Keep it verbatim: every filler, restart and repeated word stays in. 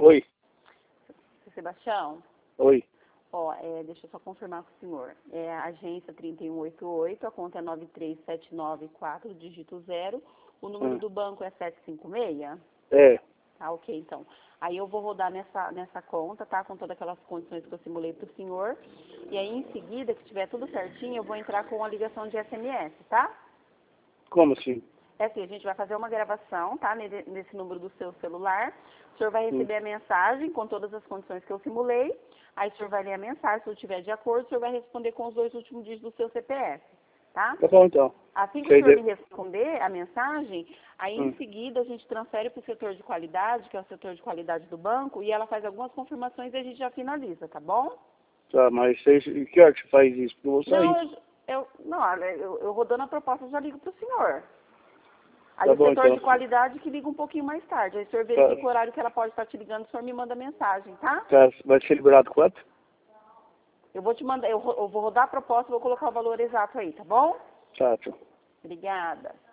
Oi. Sebastião? Oi. Ó, é, deixa eu só confirmar com o senhor. É a agência trinta e um oitenta e oito, a conta é nove três sete nove quatro, dígito zero. O número Hum. do banco é sete cinco seis? É. Tá, ok, então. Aí eu vou rodar nessa, nessa conta, tá? Com todas aquelas condições que eu simulei pro senhor. E aí, em seguida, que tiver tudo certinho, eu vou entrar com a ligação de S M S, tá? Como assim? É assim, a gente vai fazer uma gravação, tá? Nesse, nesse número do seu celular. O senhor vai Hum. receber a mensagem com todas as condições que eu simulei. Aí o senhor vai ler a mensagem, se eu estiver de acordo, o senhor vai responder com os dois últimos dígitos do seu C P F, tá? Tá bom, então. Assim que o Sei senhor de... me responder a mensagem, aí Hum. em seguida a gente transfere para o setor de qualidade, que é o setor de qualidade do banco, e ela faz algumas confirmações e a gente já finaliza, tá bom? Tá, mas vocês... que hora que você faz isso? Porque eu vou sair. Não, eu, eu, não, olha, eu, eu rodando a proposta eu já ligo para o senhor. Aí Tá o bom, setor então. de qualidade que liga um pouquinho mais tarde. Aí o senhor Tá, verifica o horário que ela pode estar te ligando, o senhor me manda mensagem, tá? tá. Vai ser liberado quanto? Eu vou te mandar, eu, ro- eu vou rodar a proposta e vou colocar o valor exato aí, tá bom? Tá, tchau. Obrigada.